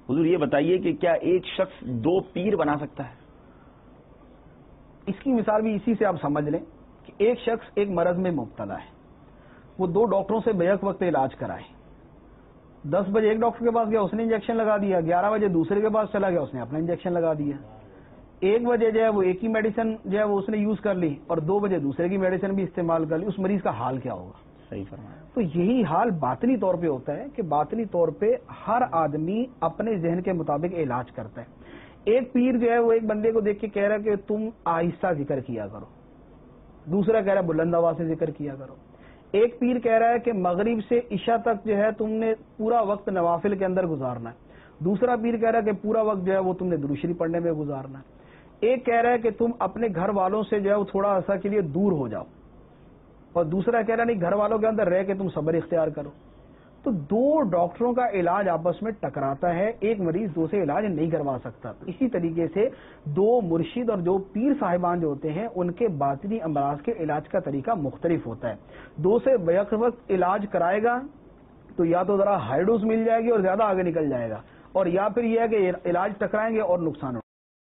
حضور یہ بتائیے کہ کیا ایک شخص دو پیر بنا سکتا ہے؟ اس کی مثال بھی اسی سے آپ سمجھ لیں کہ ایک شخص ایک مرض میں مبتلا ہے، وہ دو ڈاکٹروں سے بیک وقت علاج کرائے. 10 بجے ایک ڈاکٹر کے پاس گیا، اس نے انجیکشن لگا دیا. 11 بجے دوسرے کے پاس چلا گیا، اس نے اپنا انجیکشن لگا دیا. 1 بجے جو ہے وہ ایک ہی میڈیسن جو ہے وہ اس نے یوز کر لی اور 2 بجے دوسرے کی میڈیسن بھی استعمال کر لی. اس مریض کا حال کیا ہوگا؟ صحیح فرمایا. تو یہی حال باطنی طور پہ ہوتا ہے کہ باطنی طور پہ ہر آدمی اپنے ذہن کے مطابق علاج کرتا ہے. ایک پیر جو ہے وہ ایک بندے کو دیکھ کے کہہ رہا ہے کہ تم آہستہ ذکر کیا کرو، دوسرا کہہ رہا ہے بلند آواز سے ذکر کیا کرو. ایک پیر کہہ رہا ہے کہ مغرب سے عشاء تک جو ہے تم نے پورا وقت نوافل کے اندر گزارنا ہے. دوسرا پیر کہہ رہا ہے کہ پورا وقت جو ہے وہ تم نے درود شریف پڑھنے میں گزارنا ہے. ایک کہہ رہا ہے کہ تم اپنے گھر والوں سے جو ہے وہ تھوڑا عرصہ کے لیے دور ہو جاؤ، اور دوسرا کہہ رہا نہیں گھر والوں کے اندر رہ کے تم صبر اختیار کرو. تو دو ڈاکٹروں کا علاج آپس میں ٹکراتا ہے، ایک مریض دو سے علاج نہیں کروا سکتا. اسی طریقے سے دو مرشد اور دو پیر صاحبان جو ہوتے ہیں ان کے باطنی امراض کے علاج کا طریقہ مختلف ہوتا ہے. دو سے بیک وقت علاج کرائے گا تو یا تو ذرا ہائی ڈوز مل جائے گی اور زیادہ آگے نکل جائے گا، اور یا پھر یہ ہے کہ علاج ٹکرائیں گے اور نقصان